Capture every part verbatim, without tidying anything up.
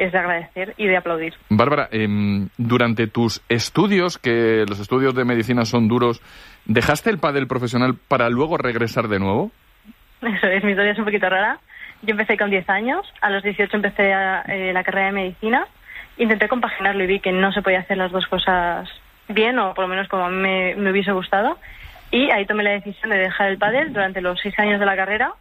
es de agradecer y de aplaudir. Bárbara, eh, durante tus estudios, que los estudios de medicina son duros, ¿dejaste el pádel profesional para luego regresar de nuevo? Eso es, mi historia es un poquito rara. Yo empecé con diez años, a los dieciocho empecé a, eh, la carrera de medicina, intenté compaginarlo y vi que no se podía hacer las dos cosas bien, o por lo menos como a mí me, me hubiese gustado, y ahí tomé la decisión de dejar el pádel durante los seis años de la carrera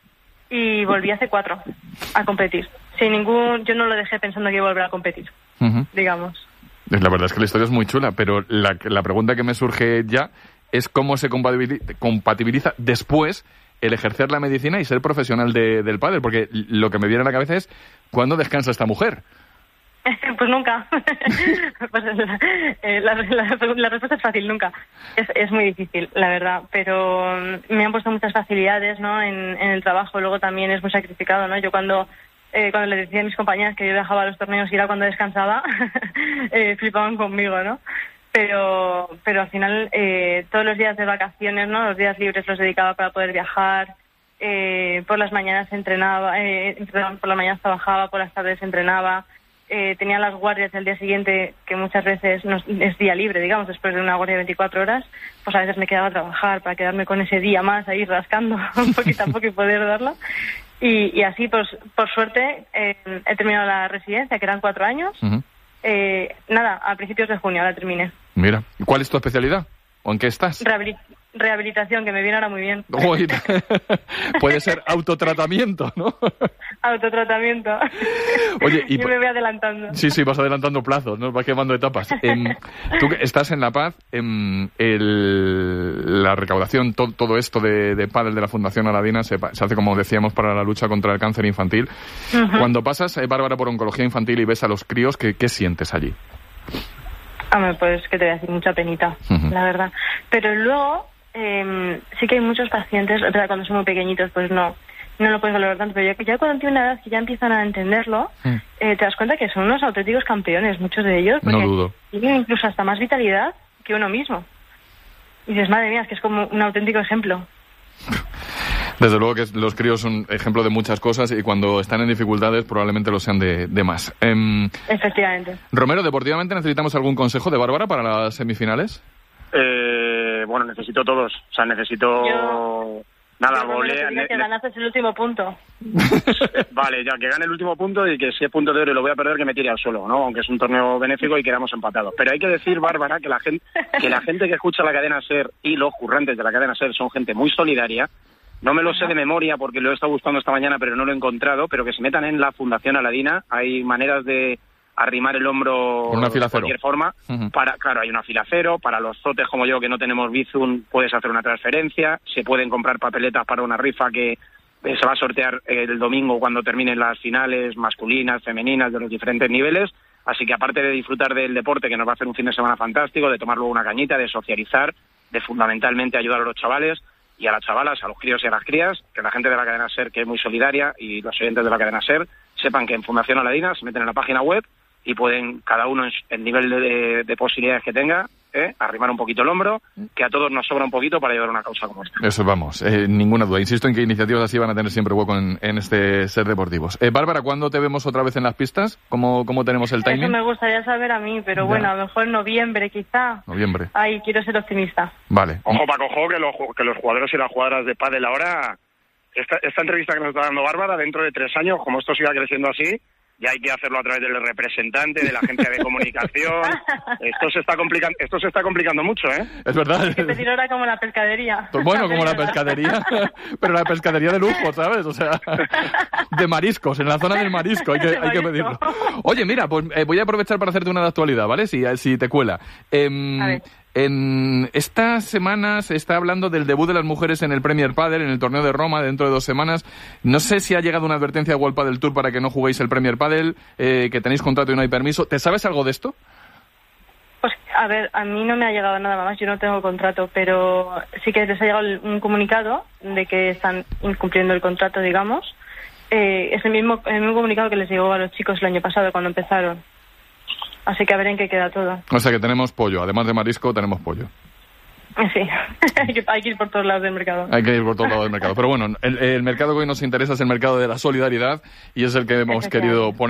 y volví hace cuatro a competir. Sin ningún, yo no lo dejé pensando que iba a volver a competir, uh-huh. digamos. La verdad es que la historia es muy chula, pero la, la pregunta que me surge ya es cómo se compatibiliza, compatibiliza después el ejercer la medicina y ser profesional de, del pádel, porque lo que me viene a la cabeza es ¿cuándo descansa esta mujer? Pues nunca. Pues la, eh, la, la, la respuesta es fácil, nunca. Es, es muy difícil, la verdad, pero me han puesto muchas facilidades, ¿no? En, en el trabajo, luego también es muy sacrificado, ¿no? Yo cuando eh, cuando les decía a mis compañeras que yo viajaba a los torneos y era cuando descansaba, eh, flipaban conmigo, ¿no? Pero pero al final eh, todos los días de vacaciones, ¿no? Los días libres los dedicaba para poder viajar. Eh, por las mañanas entrenaba, eh, por las mañanas trabajaba, por las tardes entrenaba. Eh, tenía las guardias del día siguiente, que muchas veces no es día libre, digamos, después de una guardia de veinticuatro horas, pues a veces me quedaba a trabajar para quedarme con ese día más ahí rascando un poquito a poco y poder darlo. Y, y así, pues por suerte, eh, he terminado la residencia, que eran cuatro años. Uh-huh. Eh, nada, a principios de junio la terminé. Mira, ¿cuál es tu especialidad? ¿O en qué estás? Rehabil- Rehabilitación, que me viene ahora muy bien. Uy, puede ser autotratamiento, ¿no? Autotratamiento. Oye, y yo me voy adelantando. Sí, sí, vas adelantando plazos, ¿no? Vas quemando etapas. Eh, tú estás en La Paz, en el, la recaudación, to, todo esto de, de pádel de la Fundación Aladina se, se hace, como decíamos, para la lucha contra el cáncer infantil. Uh-huh. Cuando pasas, eh, Bárbara, por oncología infantil y ves a los críos, ¿qué, qué sientes allí? Hombre, pues que te voy a decir, mucha penita, uh-huh. la verdad. Pero luego eh, sí que hay muchos pacientes, o sea, cuando son muy pequeñitos, pues no no lo puedes valorar tanto, pero ya, ya cuando tienen una edad que ya empiezan a entenderlo, uh-huh. eh, te das cuenta que son unos auténticos campeones, muchos de ellos, porque no dudo. Tienen incluso hasta más vitalidad que uno mismo. Y dices, madre mía, es que es como un auténtico ejemplo. Desde luego que los críos son ejemplo de muchas cosas y cuando están en dificultades probablemente lo sean de, de más. Eh, Efectivamente. Romero, deportivamente, ¿necesitamos algún consejo de Bárbara para las semifinales? Eh, bueno, necesito todos. O sea, necesito... Yo... Nada, Yo volea... Ne- que ganases el último punto. Vale, ya que gane el último punto y que si es punto de oro y lo voy a perder, que me tire al suelo, ¿no? Aunque es un torneo benéfico y quedamos empatados. Pero hay que decir, Bárbara, que la gente que la gente que escucha la cadena SER y los currantes de la cadena SER son gente muy solidaria. No me lo sé de memoria porque lo he estado buscando esta mañana, pero no lo he encontrado, pero que se metan en la Fundación Aladina. Hay maneras de arrimar el hombro de cualquier forma. Uh-huh. Para, claro, hay una fila cero. Para los zotes como yo, que no tenemos Bizum, puedes hacer una transferencia. Se pueden comprar papeletas para una rifa que se va a sortear el domingo cuando terminen las finales masculinas, femeninas, de los diferentes niveles. Así que aparte de disfrutar del deporte, que nos va a hacer un fin de semana fantástico, de tomar luego una cañita, de socializar, de fundamentalmente ayudar a los chavales y a las chavalas, a los críos y a las crías, que la gente de la cadena SER, que es muy solidaria, y los oyentes de la cadena SER, sepan que en Fundación Aladina se meten en la página web y pueden, cada uno en el nivel de, de, de posibilidades que tenga, ¿eh? arrimar un poquito el hombro, que a todos nos sobra un poquito para ayudar a una causa como esta. Eso vamos, eh, ninguna duda. Insisto en que iniciativas así van a tener siempre hueco en, en este SER Deportivos. Eh, Bárbara, ¿cuándo te vemos otra vez en las pistas? ¿Cómo, cómo tenemos el timing? Eso me gustaría saber a mí, pero ya. Bueno, a lo mejor en noviembre quizá. Noviembre. Ay, quiero ser optimista. Vale. Ojo, Paco, ojo, que los, que los jugadores y las jugadoras de pádel ahora, esta, esta entrevista que nos está dando Bárbara, dentro de tres años, como esto siga creciendo así, ya hay que hacerlo a través del representante, de la agencia de comunicación. Esto se está complicando, esto se está complicando mucho, ¿eh? Es verdad. Hay que pedir ahora como la pescadería. Bueno, como la pescadería, pero la pescadería de lujo, ¿sabes? O sea, de mariscos, en la zona del marisco, hay que, hay que pedirlo. Oye, mira, pues eh, voy a aprovechar para hacerte una de actualidad, ¿vale? Si, si te cuela. Eh, a ver. En estas semanas se está hablando del debut de las mujeres en el Premier Padel, en el torneo de Roma, dentro de dos semanas. No sé si ha llegado una advertencia de World Padel Tour para que no juguéis el Premier Padel, eh, que tenéis contrato y no hay permiso. ¿Te sabes algo de esto? Pues, a ver, a mí no me ha llegado nada más, yo no tengo contrato, pero sí que les ha llegado un comunicado de que están incumpliendo el contrato, digamos. Eh, es el mismo, el mismo comunicado que les llegó a los chicos el año pasado cuando empezaron. Así que a ver en qué queda todo. O sea que tenemos pollo, además de marisco tenemos pollo. Sí, hay que ir por todos lados del mercado. Hay que ir por todos lados del mercado. Pero bueno, el, el mercado que hoy nos interesa es el mercado de la solidaridad y es el que hemos querido poner.